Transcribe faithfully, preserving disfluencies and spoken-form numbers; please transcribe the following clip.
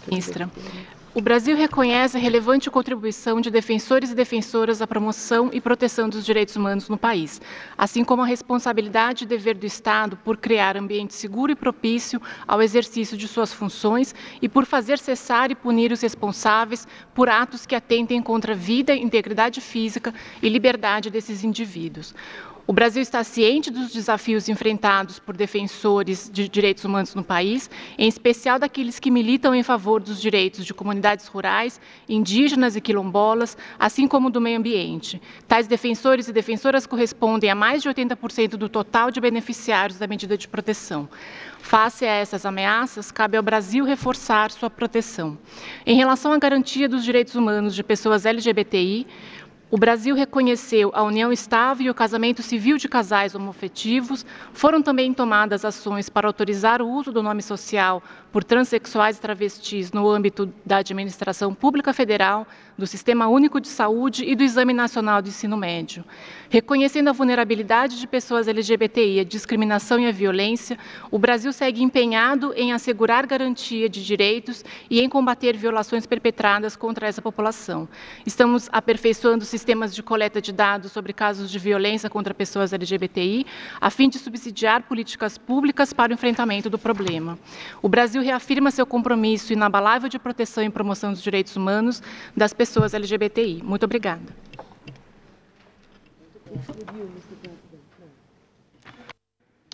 Ministra, o Brasil reconhece a relevante contribuição de defensores e defensoras à promoção e proteção dos direitos humanos no país, assim como a responsabilidade e dever do Estado por criar ambiente seguro e propício ao exercício de suas funções e por fazer cessar e punir os responsáveis por atos que atentem contra a vida, integridade física e liberdade desses indivíduos. O Brasil está ciente dos desafios enfrentados por defensores de direitos humanos no país, em especial daqueles que militam em favor dos direitos de comunidades rurais, indígenas e quilombolas, assim como do meio ambiente. Tais defensores e defensoras correspondem a mais de oitenta por cento do total de beneficiários da medida de proteção. Face a essas ameaças, cabe ao Brasil reforçar sua proteção. Em relação à garantia dos direitos humanos de pessoas L G B T I, o Brasil reconheceu a união estável e o casamento civil de casais homoafetivos. Foram também tomadas ações para autorizar o uso do nome social por transexuais e travestis no âmbito da administração pública federal, do Sistema Único de Saúde e do Exame Nacional de Ensino Médio. Reconhecendo a vulnerabilidade de pessoas L G B T I, a discriminação e a violência, o Brasil segue empenhado em assegurar garantia de direitos e em combater violações perpetradas contra essa população. Estamos aperfeiçoando sistemas de coleta de dados sobre casos de violência contra pessoas L G B T I, a fim de subsidiar políticas públicas para o enfrentamento do problema. O Brasil reafirma seu compromisso inabalável de proteção e promoção dos direitos humanos das pessoas L G B T I. Muito obrigada.